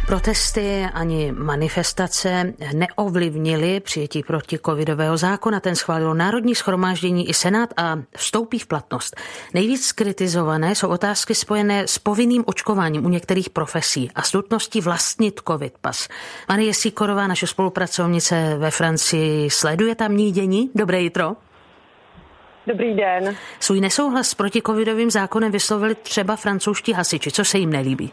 Protesty ani manifestace neovlivnily přijetí protikovidového zákona. Ten schválilo Národní shromáždění i Senát a vstoupí v platnost. Nejvíc kritizované jsou otázky spojené s povinným očkováním u některých profesí a s nutností vlastnit covid pas. Marie Sýkorová, naše spolupracovnice ve Francii, sleduje tamní dění. Dobré jitro. Dobrý den. Svůj nesouhlas s protikovidovým zákonem vyslovili třeba francouzští hasiči. Co se jim nelíbí?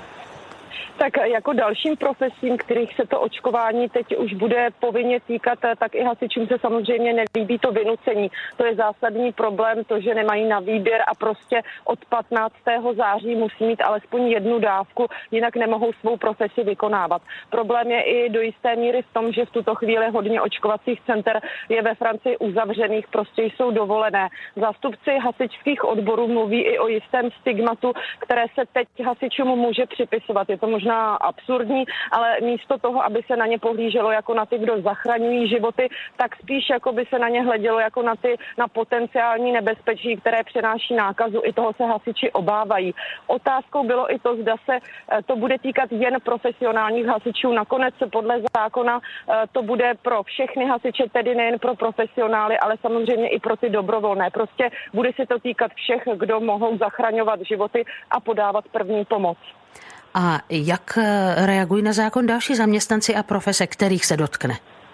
Tak jako dalším profesím, kterých se to očkování teď už bude povinně týkat, tak i hasičům se samozřejmě nelíbí to vynucení. To je zásadní problém, to, že nemají na výběr a prostě od 15. září musí mít alespoň jednu dávku, jinak nemohou svou profesi vykonávat. Problém je i do jisté míry v tom, že v tuto chvíli hodně očkovacích center je ve Francii uzavřených, prostě jsou dovolené. Zástupci hasičských odborů mluví i o jistém stigmatu, které se teď hasičům může připisovat. Je to možná absurdní, ale místo toho, aby se na ně pohlíželo jako na ty, kdo zachraňují životy, tak spíš jako by se na ně hledělo jako na potenciální nebezpečí, které přenáší nákazu. I toho se hasiči obávají. Otázkou bylo i to, zda se to bude týkat jen profesionálních hasičů. Nakonec podle zákona to bude pro všechny hasiče, tedy nejen pro profesionály, ale samozřejmě i pro ty dobrovolné. Prostě bude se to týkat všech, kdo mohou zachraňovat životy a podávat první pomoc. A jak reagují na zákon další zaměstnanci a profese, kterých se dotkne?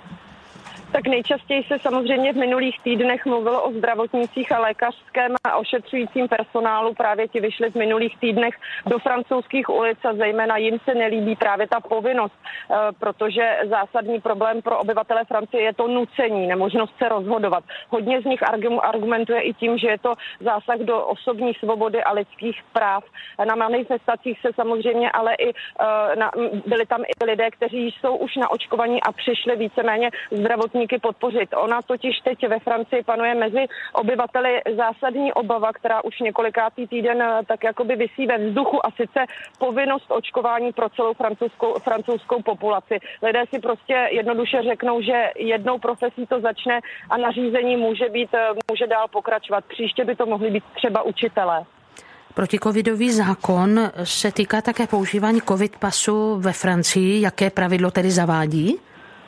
Tak nejčastěji se samozřejmě v minulých týdnech mluvilo o zdravotnících a lékařském a ošetřujícím personálu. Právě ti vyšli v minulých týdnech do francouzských ulic a zejména jim se nelíbí právě ta povinnost, protože zásadní problém pro obyvatele Francie je to nucení, nemožnost se rozhodovat. Hodně z nich argumentuje i tím, že je to zásah do osobní svobody a lidských práv. Na manifestacích se samozřejmě ale i byli tam i lidé, kteří jsou už naočkovaní a přišli víceméně zdravotní podpořit. Ona totiž teď ve Francii panuje mezi obyvateli zásadní obava, která už několikátý týden tak jakoby visí ve vzduchu, a sice povinnost očkování pro celou francouzskou populaci. Lidé si prostě jednoduše řeknou, že jednou profesí to začne a nařízení může dál pokračovat. Příště by to mohli být třeba učitelé. Protikovidový zákon se týká také používání covid pasu ve Francii. Jaké pravidlo tedy zavádí?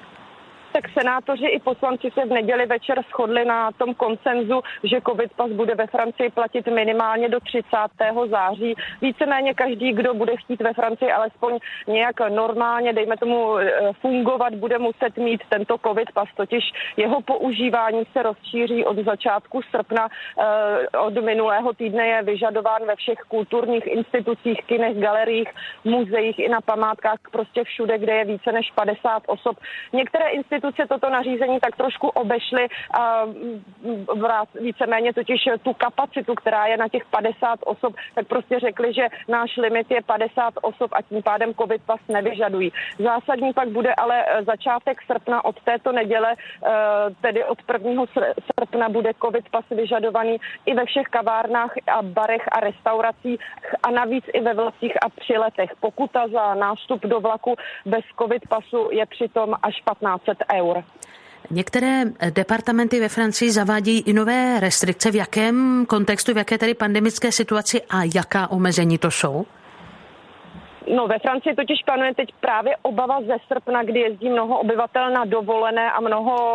Tak senátoři i poslanci se v neděli večer shodli na tom konsenzu, že covid pas bude ve Francii platit minimálně do 30. září. Víceméně každý, kdo bude chtít ve Francii alespoň nějak normálně, dejme tomu, fungovat, bude muset mít tento covid pas. Totiž jeho používání se rozšíří od začátku srpna. Od minulého týdne je vyžadován ve všech kulturních institucích, kinech, galeriích, muzeích i na památkách, prostě všude, kde je více než 50 osob. Některé instituce toto nařízení tak trošku obešly a víceméně totiž tu kapacitu, která je na těch 50 osob, tak prostě řekli, že náš limit je 50 osob a tím pádem covid pas nevyžadují. Zásadní pak bude ale začátek srpna od této neděle, tedy od 1. srpna bude covid pas vyžadovaný i ve všech kavárnách a barech a restauracích a navíc i ve vlacích a při letech. Pokuta za nástup do vlaku bez covid pasu je přitom až 1500 eur. Některé departamenty ve Francii zavádějí i nové restrikce. V jakém kontextu, v jaké tedy pandemické situaci a jaká omezení to jsou? No, ve Francii totiž panuje teď právě obava ze srpna, kdy jezdí mnoho obyvatel na dovolené a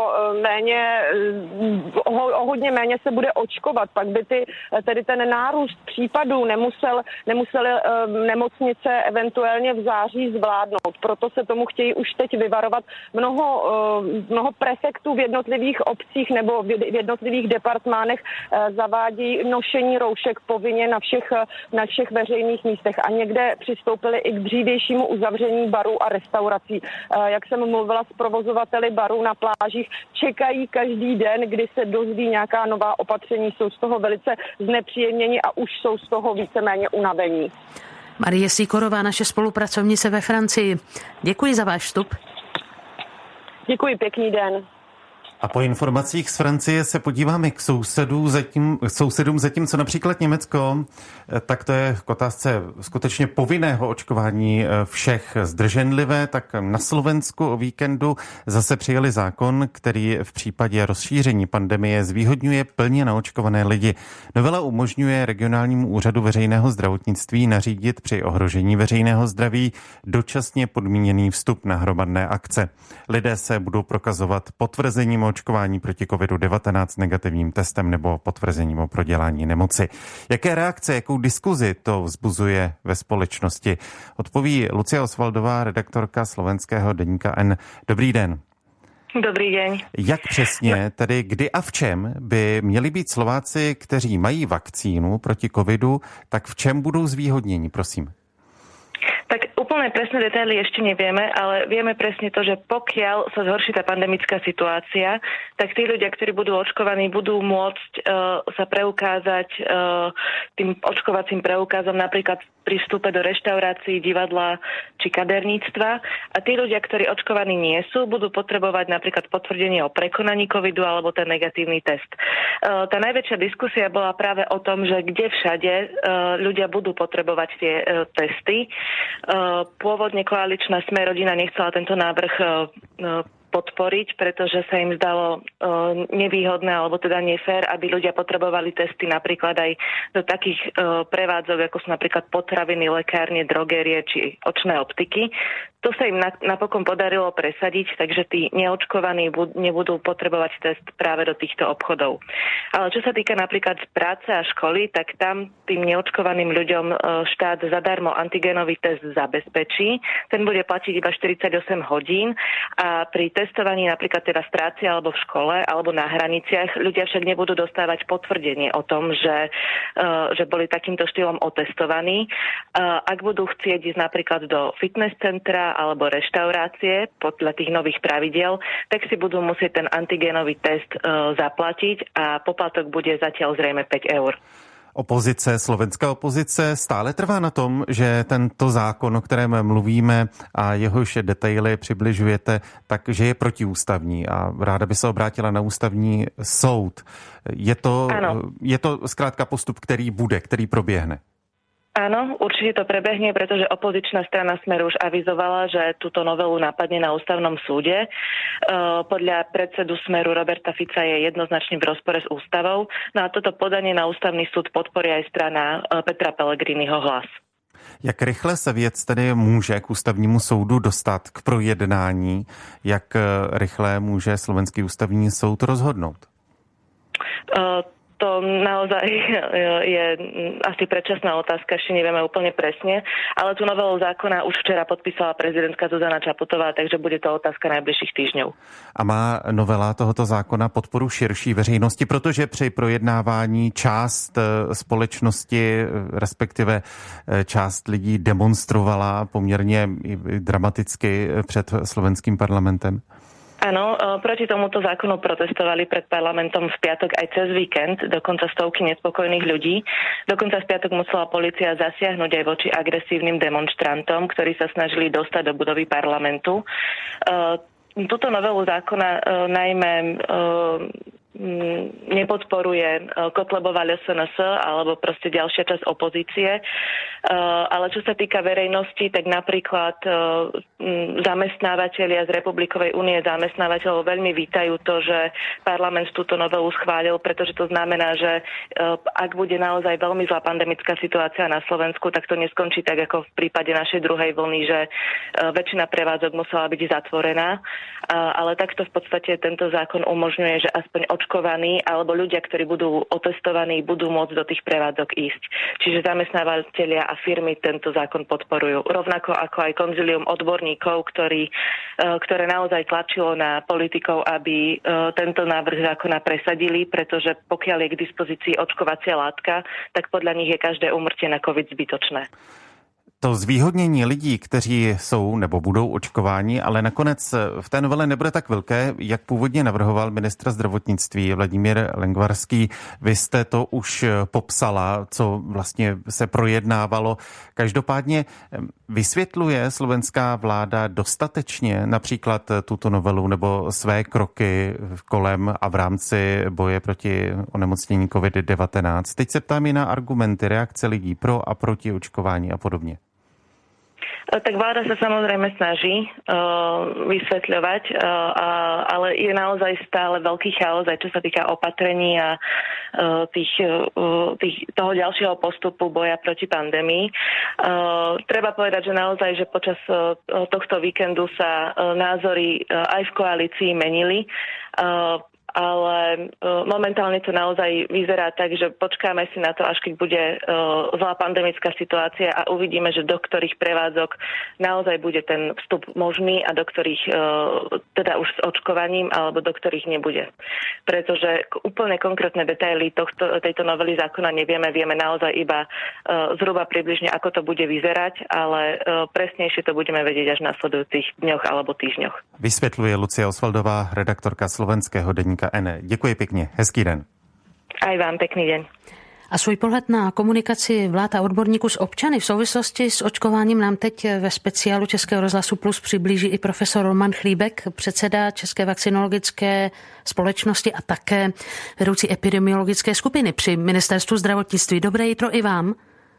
hodně méně se bude očkovat. Pak by tedy ten nárůst případů nemuseli nemocnice eventuálně v září zvládnout. Proto se tomu chtějí už teď vyvarovat. Mnoho prefektů v jednotlivých obcích nebo v jednotlivých departmánech zavádí nošení roušek povinně na všech veřejných místech a někde přistoupili i k dřívějšímu uzavření barů a restaurací. Jak jsem mluvila s provozovateli barů na plážích, čekají každý den, kdy se dozví nějaká nová opatření, jsou z toho velice znepříjemněni a už jsou z toho víceméně unavení. Marie Sýkorová, naše spolupracovnice ve Francii. Děkuji za váš vstup. Děkuji, pěkný den. A po informacích z Francie se podíváme k sousedům, zatímco například Německo, tak to je k otázce skutečně povinného očkování všech zdrženlivé, tak na Slovensku o víkendu zase přijali zákon, který v případě rozšíření pandemie zvýhodňuje plně naočkované lidi. Novela umožňuje regionálnímu úřadu veřejného zdravotnictví nařídit při ohrožení veřejného zdraví dočasně podmíněný vstup na hromadné akce. Lidé se budou prokazovat potvrzením o očkování proti COVID-19 negativním testem nebo potvrzením o prodělání nemoci. Jaké reakce, jakou diskuzi to vzbuzuje ve společnosti? Odpoví Lucia Osvaldová, redaktorka slovenského deníka N. Dobrý den. Dobrý deň. Jak přesně, tedy kdy a v čem by měli být Slováci, kteří mají vakcínu proti covidu, tak v čem budou zvýhodněni, prosím? Tak úplne presné detaily ešte nevieme, ale vieme presne to, že pokiaľ sa zhorší tá pandemická situácia, tak tí ľudia, ktorí budú očkovaní, budú môcť sa preukázať tým očkovacím preukazom napríklad pri vstupe do reštaurácií, divadla či kaderníctva. A tí ľudia, ktorí očkovaní nie sú, budú potrebovať napríklad potvrdenie o prekonaní covidu alebo ten negatívny test. Tá najväčšia diskusia bola práve o tom, že kde všade ľudia budú potrebovať tie testy. Pôvodne koaličná Sme rodina nechcela tento návrh podporiť, pretože sa im zdalo nevýhodné alebo teda nefér, aby ľudia potrebovali testy napríklad aj do takých prevádzok, ako sú napríklad potraviny, lekárne, drogérie či očné optiky. To sa im napokon podarilo presadiť, takže tí neočkovaní nebudú potrebovať test práve do týchto obchodov. Ale čo sa týka napríklad práce a školy, tak tam tým neočkovaným ľuďom štát zadarmo antigenový test zabezpečí. Ten bude platiť iba 48 hodín a pri testovaní napríklad teda v práci alebo v škole alebo na hraniciach ľudia však nebudú dostávať potvrdenie o tom, že boli takýmto štýlom otestovaní. Ak budú chcieť ísť napríklad do fitness centra alebo reštaurácie podľa tých nových pravidiel, tak si budú musieť ten antigénový test zaplatiť a poplatok bude zatiaľ zrejme 5 eur. Opozice, slovenská opozice stále trvá na tom, že tento zákon, o kterém mluvíme a jehož detaily přibližujete, takže je protiústavní a ráda by se obrátila na ústavní soud. Je to zkrátka postup, který proběhne. Áno, určite to prebehne, pretože opozičná strana Smer už avizovala, že túto novelu napadne na ústavnom súde. Podľa predsedu Smeru Roberta Fica je jednoznačne v rozpore s ústavou. No a toto podanie na ústavný súd podporí aj strana Petra Pellegriniho Hlas. Jak rychle se věc tedy může k ústavnímu soudu dostat k projednání? Jak rychle může slovenský ústavní soud rozhodnout? To naozaj je asi predčasná otázka, ešte nevieme úplne presne, ale tú novelu zákona už včera podpísala prezidentka Zuzana Čaputová, takže bude to otázka najbližších týždňov. A má novela tohoto zákona podporu širší veřejnosti, protože při projednávání část společnosti, respektive část lidí demonstrovala poměrně dramaticky před slovenským parlamentem? Áno, proti tomuto zákonu protestovali pred parlamentom v piatok aj cez víkend, dokonca stovky nespokojných ľudí. Dokonca v piatok musela polícia zasiahnuť aj voči agresívnym demonštrantom, ktorí sa snažili dostať do budovy parlamentu. Túto novelu zákona najmä nepodporuje Kotlebová LSNS alebo proste ďalšia časť opozície. Ale čo sa týka verejnosti, tak napríklad zamestnávateľia z Republikovej únie zamestnávateľov veľmi vítajú to, že parlament túto novelu schválil, pretože to znamená, že ak bude naozaj veľmi zlá pandemická situácia na Slovensku, tak to neskončí tak ako v prípade našej druhej vlny, že väčšina prevádzok musela byť zatvorená. Ale takto v podstate tento zákon umožňuje, že aspoň očkovaní alebo ľudia, ktorí budú otestovaní, budú môcť do tých prevádzok ísť. Čiže zamestnávateľia a firmy tento zákon podporujú. Rovnako ako aj konzílium odborníkov, ktoré naozaj tlačilo na politikov, aby tento návrh zákona presadili, pretože pokiaľ je k dispozícii očkovacia látka, tak podľa nich je každé úmrtie na COVID zbytočné. To zvýhodnění lidí, kteří jsou nebo budou očkováni, ale nakonec v té novele nebude tak velké, jak původně navrhoval ministr zdravotnictví Vladimír Lengvarský. Vy jste to už popsala, co vlastně se projednávalo. Každopádně vysvětluje slovenská vláda dostatečně například tuto novelu nebo své kroky kolem a v rámci boje proti onemocnění COVID-19? Teď se ptám i na argumenty, reakce lidí pro a proti očkování a podobně. Tak vláda sa samozrejme snaží vysvetľovať, ale je naozaj stále veľký chaos, aj čo sa týka opatrení a toho ďalšieho postupu boja proti pandémii. Treba povedať, že naozaj, že počas tohto víkendu sa názory aj v koalícii menili, ale momentálne to naozaj vyzerá tak, že počkáme si na to, až keď bude zlá pandemická situácia a uvidíme, že do ktorých prevádzok naozaj bude ten vstup možný a do ktorých teda už s očkovaním alebo do ktorých nebude. Pretože úplne konkrétne detaily tejto novely zákona nevieme, vieme naozaj iba zhruba približne, ako to bude vyzerať, ale presnejšie to budeme vedieť až v nasledujúcich dňoch alebo týždňoch. Vysvětluje Lucie Osvaldová, redaktorka slovenského deníka N. Děkuji pěkně. Hezký den. Aj vám pekný deň. A svůj pohled na komunikaci vlád a odborníků s občany v souvislosti s očkováním nám teď ve speciálu Českého rozhlasu Plus přiblíží i profesor Roman Chlíbek, předseda České vakcinologické společnosti a také vedoucí epidemiologické skupiny při Ministerstvu zdravotnictví. Dobré jitro i vám.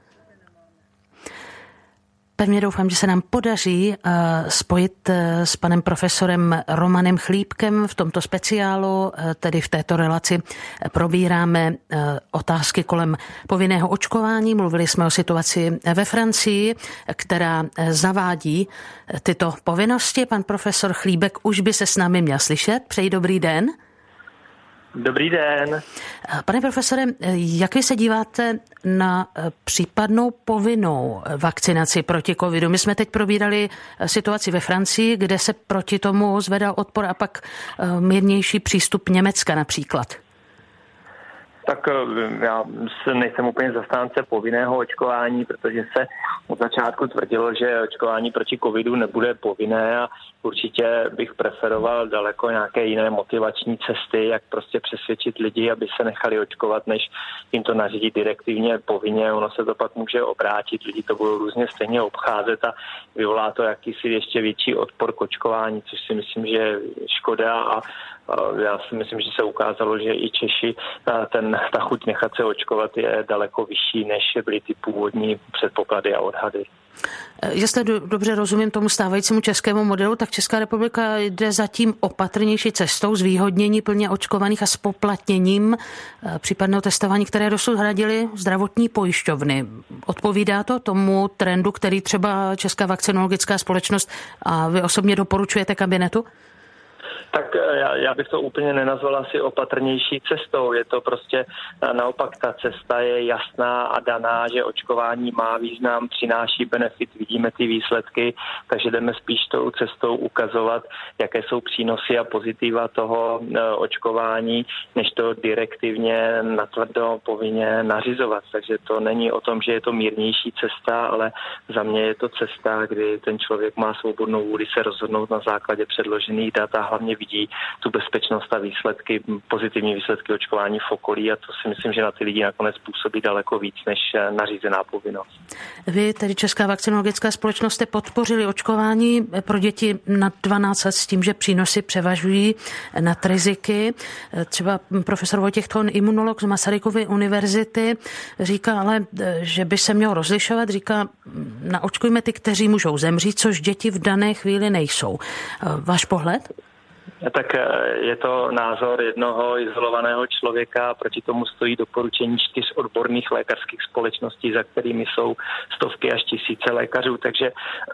Pevně doufám, že se nám podaří spojit s panem profesorem Romanem Chlíbkem v tomto speciálu, tedy v této relaci probíráme otázky kolem povinného očkování. Mluvili jsme o situaci ve Francii, která zavádí tyto povinnosti. Pan profesor Chlíbek už by se s námi měl slyšet. Přeji dobrý den. Dobrý den. Pane profesore, jak vy se díváte na případnou povinnou vakcinaci proti covidu? My jsme teď probírali situaci ve Francii, kde se proti tomu zvedal odpor a pak mírnější přístup Německa například. Tak já nejsem úplně zastánce povinného očkování, protože se od začátku tvrdilo, že očkování proti covidu nebude povinné a určitě bych preferoval daleko nějaké jiné motivační cesty, jak prostě přesvědčit lidi, aby se nechali očkovat, než jim to nařídit direktivně povinně. Ono se to pak může obrátit, lidi to budou různě stejně obcházet a vyvolá to jakýsi ještě větší odpor k očkování, což si myslím, že je škoda a já si myslím, že se ukázalo, že i Češi ta chuť nechat se očkovat je daleko vyšší, než byly ty původní předpoklady a odhady. Jestli dobře rozumím tomu stávajícímu českému modelu, tak Česká republika jde zatím opatrnější cestou zvýhodnění plně očkovaných a spoplatněním případného testování, které dosud hradily zdravotní pojišťovny. Odpovídá to tomu trendu, který třeba Česká vakcinologická společnost a vy osobně doporučujete kabinetu? Tak já bych to úplně nenazval asi opatrnější cestou. Je to prostě naopak ta cesta je jasná a daná, že očkování má význam, přináší benefit, vidíme ty výsledky, takže jdeme spíš tou cestou ukazovat, jaké jsou přínosy a pozitiva toho očkování, než to direktivně natvrdo povinně nařizovat. Takže to není o tom, že je to mírnější cesta, ale za mě je to cesta, kdy ten člověk má svobodnou vůli se rozhodnout na základě předložených dat a hlavně vidí tu bezpečnost a výsledky, pozitivní výsledky očkování v okolí a to si myslím, že na ty lidi nakonec působí daleko víc než nařízená povinnost. Vy, tedy Česká vakcinologická společnost, jste podpořili očkování pro děti nad 12 let s tím, že přínosy převažují nad riziky. Třeba profesor Vojtěch Thon, imunolog z Masarykovy univerzity, říká ale, že by se mělo rozlišovat, říká, naočkujme ty, kteří můžou zemřít, což děti v dané chvíli nejsou. Váš pohled? Tak je to názor jednoho izolovaného člověka, proti tomu stojí doporučení 4 odborných lékařských společností, za kterými jsou stovky až tisíce lékařů, takže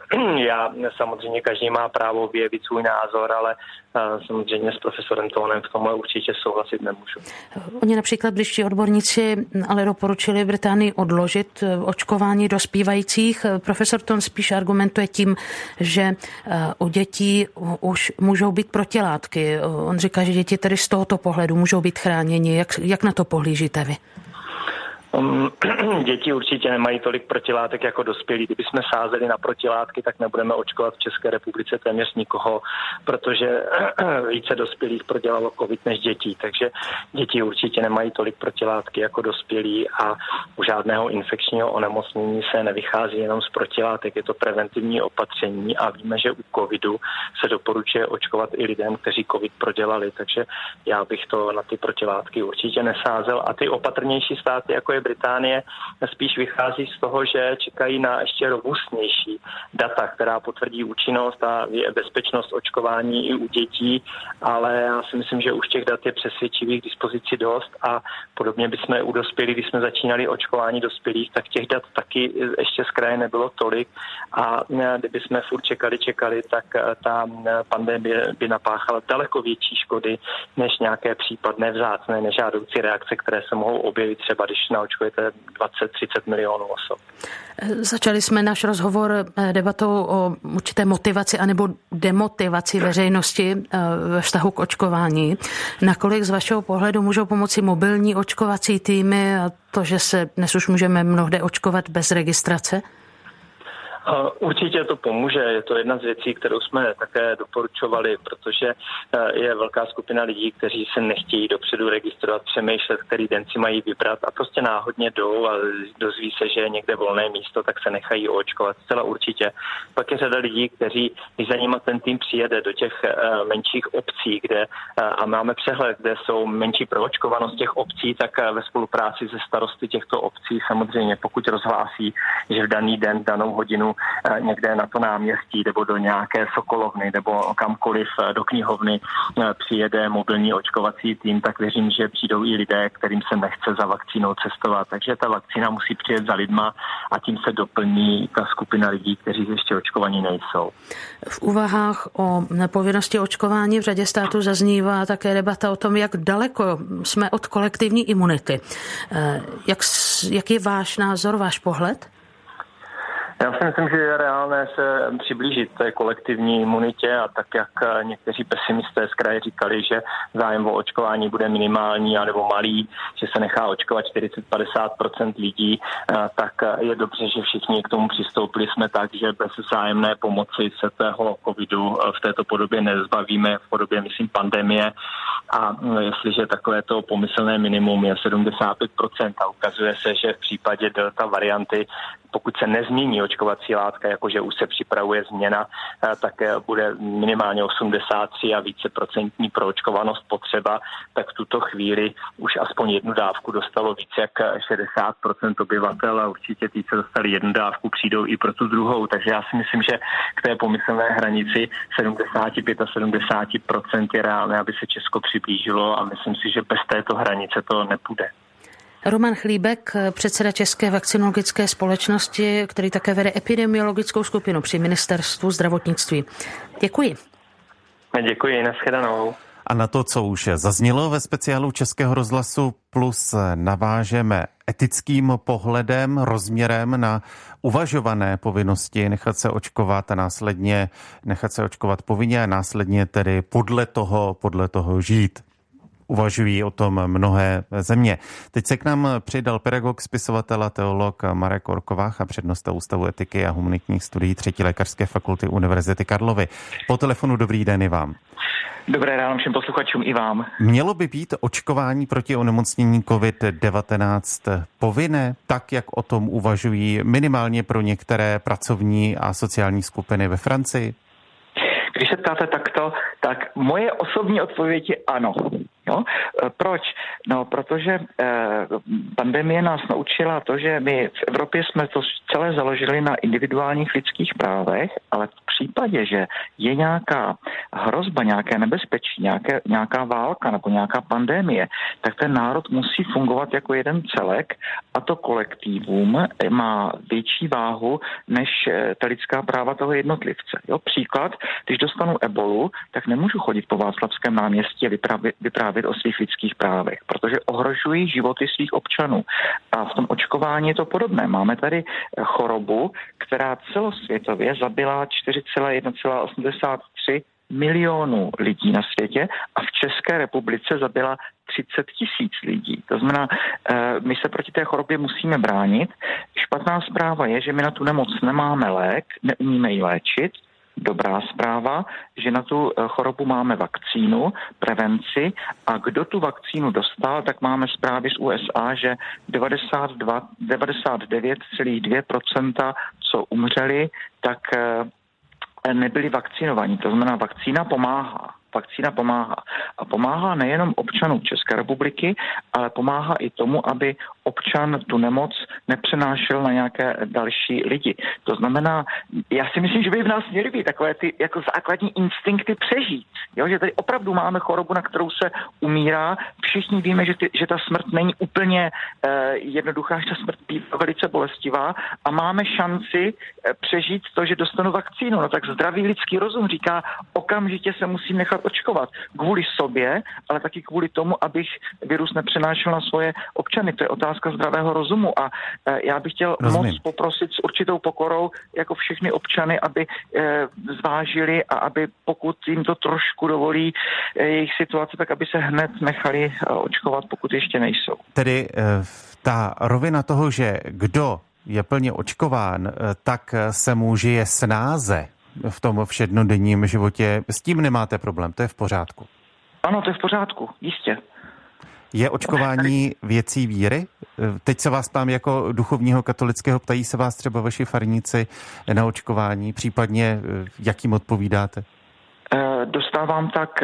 já samozřejmě každý má právo vyjevit svůj názor, ale samozřejmě s profesorem Tónem v tomhle určitě souhlasit nemůžu. Oni například blížší odborníci ale doporučili Británii odložit očkování dospívajících. Profesor Thon spíš argumentuje tím, že u dětí už můžou být protilátky. On říká, že děti tedy z tohoto pohledu můžou být chráněni. Jak na to pohlížíte vy? Děti určitě nemají tolik protilátek jako dospělí. Kdyby jsme sázeli na protilátky, tak nebudeme očkovat v České republice téměř nikoho, protože více dospělých prodělalo covid než dětí. Takže děti určitě nemají tolik protilátky jako dospělí a u žádného infekčního onemocnění se nevychází jenom z protilátek. Je to preventivní opatření a víme, že u covidu se doporučuje očkovat i lidem, kteří covid prodělali. Takže já bych to na ty protilátky určitě nesázel. A ty opatrnější státy, jako je Británie, spíš vychází z toho, že čekají na ještě robustnější data, která potvrdí účinnost a bezpečnost očkování i u dětí, ale já si myslím, že už těch dat je přesvědčivých k dispozici dost a podobně bychom u dospělých, když jsme začínali očkování dospělých, tak těch dat taky ještě z kraje nebylo tolik a kdyby jsme furt čekali, tak ta pandemie by napáchala daleko větší škody než nějaké případné vzácné nežádoucí reakce, které se mohou objevit třeba, když naočkujete 20-30 milionů osob. Začali jsme náš rozhovor debatou o určité motivaci anebo demotivaci veřejnosti ve vztahu k očkování. Nakolik z vašeho pohledu můžou pomoci mobilní očkovací týmy a to, že se dnes už můžeme mnohde očkovat bez registrace? Určitě to pomůže, je to jedna z věcí, kterou jsme také doporučovali, protože je velká skupina lidí, kteří se nechtějí dopředu registrovat, přemýšlet, který den si mají vybrat a prostě náhodně jdou a dozví se, že je někde volné místo, tak se nechají oočkovat. Zcela určitě. Pak je řada lidí, kteří, když za nimi ten tým přijede do těch menších obcí, kde a máme přehled, kde jsou menší proočkovanost těch obcí, tak ve spolupráci se starosty těchto obcí samozřejmě, pokud rozhlásí, že v daný den, v danou hodinu někde na to náměstí nebo do nějaké sokolovny nebo kamkoliv do knihovny přijede mobilní očkovací tým, tak věřím, že přijdou i lidé, kterým se nechce za vakcínou cestovat. Takže ta vakcína musí přijet za lidma a tím se doplní ta skupina lidí, kteří ještě očkovaní nejsou. V úvahách o povinnosti očkování v řadě států zaznívá také debata o tom, jak daleko jsme od kolektivní imunity. Jak je váš názor, váš pohled? Já si myslím, že je reálné se přiblížit té kolektivní imunitě a tak, jak někteří pesimisté z kraje říkali, že zájem o očkování bude minimální anebo malý, že se nechá očkovat 40-50% lidí, tak je dobře, že všichni k tomu přistoupili jsme tak, že bez vzájemné pomoci se toho covidu v této podobě nezbavíme, v podobě, myslím, pandemie. A jestliže takovéto pomyslné minimum je 75% a ukazuje se, že v případě delta varianty, pokud se nezmění očkovací látka, jakože už se připravuje změna, tak bude minimálně 83 a více procentní proočkovanost potřeba, tak v tuto chvíli už aspoň jednu dávku dostalo více jak 60% obyvatel a určitě ty, co dostali jednu dávku, přijdou i pro tu druhou. Takže já si myslím, že k té pomyslné hranici 75 a 70% je reálné, aby se Česko přiblížilo a myslím si, že bez této hranice to nepůjde. Roman Chlíbek, předseda České vakcinologické společnosti, který také vede epidemiologickou skupinu při ministerstvu zdravotnictví. Děkuji. Děkuji, nashledanou. A na to, co už zaznělo ve speciálu Českého rozhlasu Plus, navážeme etickým pohledem, rozměrem na uvažované povinnosti nechat se očkovat a následně nechat se očkovat povinně a následně tedy podle toho žít. Uvažují o tom mnohé země. Teď se k nám přidal pedagog, spisovatel a teolog Marek Orkovách a přednosta Ústavu etiky a humanitních studií 3. lékařské fakulty Univerzity Karlovy. Po telefonu dobrý den i vám. Dobré ráno všem posluchačům i vám. Mělo by být očkování proti onemocnění COVID-19 povinné, tak jak o tom uvažují minimálně pro některé pracovní a sociální skupiny ve Francii? Když se ptáte takto, tak moje osobní odpověď je ano. Jo? Proč? No, protože pandemie nás naučila to, že my v Evropě jsme to celé založili na individuálních lidských právech, ale v případě, že je nějaká hrozba, nějaké nebezpečí, nějaká válka nebo nějaká pandemie, tak ten národ musí fungovat jako jeden celek a to kolektivum má větší váhu než ta lidská práva toho jednotlivce. Jo? Příklad, když dostanu ebolu, tak nemůžu chodit po Václavském náměstí a vyprávět o svých lidských právech, protože ohrožují životy svých občanů. A v tom očkování je to podobné. Máme tady chorobu, která celosvětově zabila 4,1,83 milionů lidí na světě a v České republice zabila 30 000 lidí. To znamená, my se proti té chorobě musíme bránit. Špatná zpráva je, že my na tu nemoc nemáme lék, neumíme ji léčit. Dobrá zpráva, že na tu chorobu máme vakcínu, prevenci a kdo tu vakcínu dostal, tak máme zprávy z USA, že 99,2%, co umřeli, tak nebyli vakcinovaní. To znamená, vakcína pomáhá. A pomáhá nejenom občanům České republiky, ale pomáhá i tomu, aby občan tu nemoc nepřenášel na nějaké další lidi. To znamená, já si myslím, že by v nás měly být takové ty jako základní instinkty přežít. Jo? Že tady opravdu máme chorobu, na kterou se umírá. Všichni víme, že ta smrt není úplně jednoduchá, že ta smrt bývá velice bolestivá a máme šanci přežít to, že dostanu vakcínu. No tak zdravý lidský rozum říká, okamžitě se musím nechat očkovat. Kvůli sobě, ale taky kvůli tomu, abych virus nepřenášel na svoje občany. To je otázka zdravého rozumu a já bych chtěl moc poprosit s určitou pokorou jako všechny občany, aby zvážili a aby pokud jim to trošku dovolí jejich situace, tak aby se hned nechali očkovat, pokud ještě nejsou. Tedy ta rovina toho, že kdo je plně očkován, tak se mu žije snáze v tom všednodenním životě. S tím nemáte problém, to je v pořádku. Ano, to je v pořádku, jistě. Je očkování věcí víry? Teď se vás ptám jako duchovního katolického, ptají se vás třeba vaši farníci na očkování, případně jak jim odpovídáte? Dostávám tak,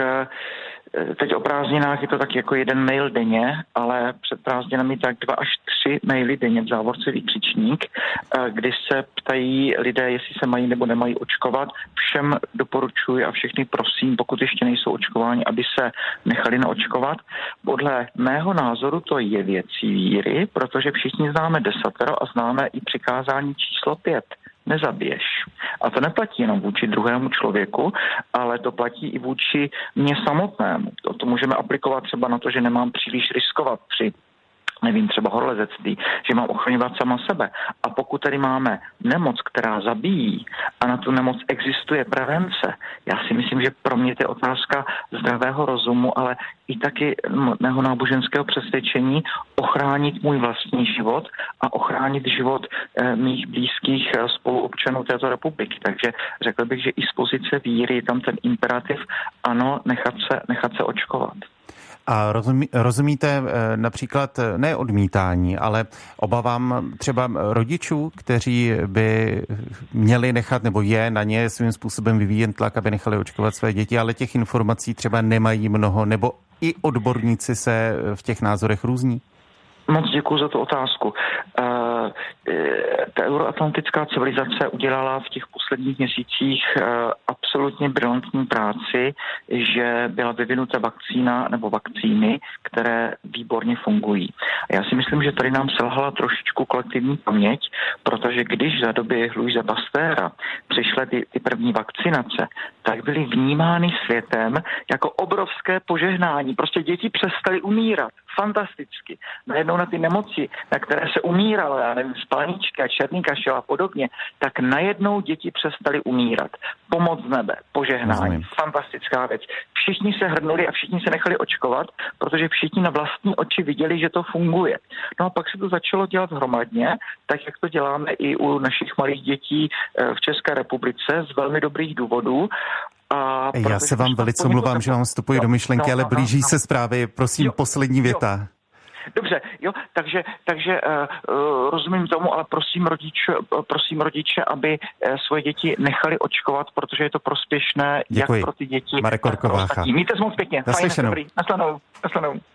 teď o prázdninách je to tak jako 1 mail denně, ale před prázdninami tak 2 až 3 maily denně v závorce výkřičník, kdy se ptají lidé, jestli se mají nebo nemají očkovat. Všem doporučuji a všechny prosím, pokud ještě nejsou očkováni, aby se nechali naočkovat. Podle mého názoru to je věcí víry, protože všichni známe desatero a známe i přikázání číslo 5. Nezabiješ. A to neplatí jenom vůči druhému člověku, ale to platí i vůči mně samotnému. To můžeme aplikovat třeba na to, že nemám příliš riskovat při třeba horolezectví, že mám ochraňovat sama sebe. A pokud tady máme nemoc, která zabíjí a na tu nemoc existuje prevence, já si myslím, že pro mě to je otázka zdravého rozumu, ale i taky mého náboženského přesvědčení ochránit můj vlastní život a ochránit život mých blízkých spoluobčanů této republiky. Takže řekl bych, že i z pozice víry je tam ten imperativ, ano, nechat se očkovat. A rozumíte například ne odmítání, ale obavám třeba rodičů, kteří by měli nechat nebo je na ně svým způsobem vyvíjen tlak, aby nechali očkovat své děti, ale těch informací třeba nemají mnoho, nebo i odborníci se v těch názorech různí? Moc děkuji za tu otázku. Ta euroatlantická civilizace udělala v těch posledních měsících absolutně brilantní práci, že byla vyvinuta vakcína nebo vakcíny, které výborně fungují. A já si myslím, že tady nám selhala trošičku kolektivní paměť, protože když za doby Louise Pasteura přišly ty první vakcinace, tak byly vnímány světem jako obrovské požehnání. Prostě děti přestaly umírat. Fantasticky. Najednou na ty nemoci, na které se umíralo, já nevím, spalnička, černý kašel a podobně, tak najednou děti přestaly umírat. Pomoc z nebe, požehnání, fantastická věc. Všichni se hrnuli a všichni se nechali očkovat, protože všichni na vlastní oči viděli, že to funguje. No a pak se to začalo dělat hromadně, tak jak to děláme i u našich malých dětí v České republice z velmi dobrých důvodů. Já se vám velice omlouvám, že vám vstupuji do myšlenky, ale blíží se zprávy. Prosím, poslední věta. Dobře, takže rozumím tomu, ale prosím rodiče, aby svoje děti nechali očkovat, protože je to prospěšné. Děkuji. Jak pro ty děti, Marek Orkovácha. Mějte se moc pěkně. Naslyšenou. Fajn, dobrý. Naslanou.